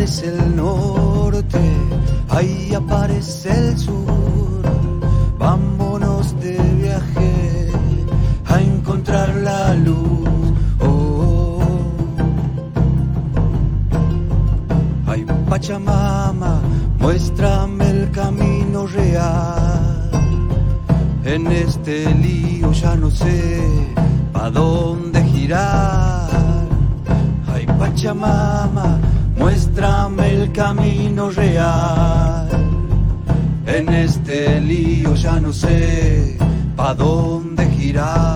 aparece el norte, ahí aparece el sur. Vámonos de viaje a encontrar la luz. Oh, ay, Pachamama, muéstrame el camino real. En este lío ya no sé pa' dónde girar. Ay, Pachamama, muéstrame el camino real. En este lío ya no sé pa' dónde girar.